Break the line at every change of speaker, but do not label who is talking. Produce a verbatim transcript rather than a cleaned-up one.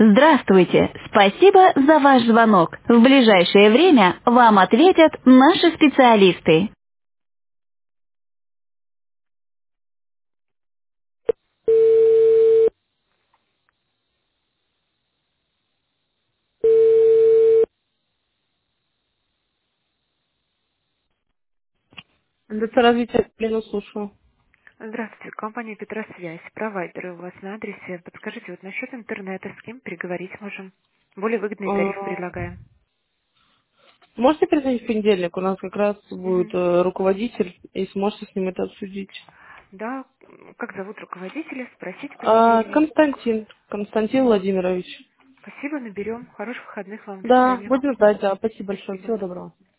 Здравствуйте! Спасибо за ваш звонок. В ближайшее время вам ответят наши специалисты. НДЦ развития, Лена, слушаю.
Здравствуйте, компания Петросвязь, провайдеры у вас на адресе. Подскажите, вот насчет интернета, с кем переговорить можем? Более выгодный тариф
А,
предлагаем.
Можете перезвонить в понедельник? У нас как раз будет
Мгм.
э, руководитель, и сможете с ним это обсудить.
Да, м, как зовут руководителя? Спросить в
А,
понедельник.
Константин, Константин Владимирович.
Спасибо, наберем. Хороших выходных вам. До
Да,
свидания.
будем ждать, да. Спасибо большое.
Спасибо.
Всего доброго.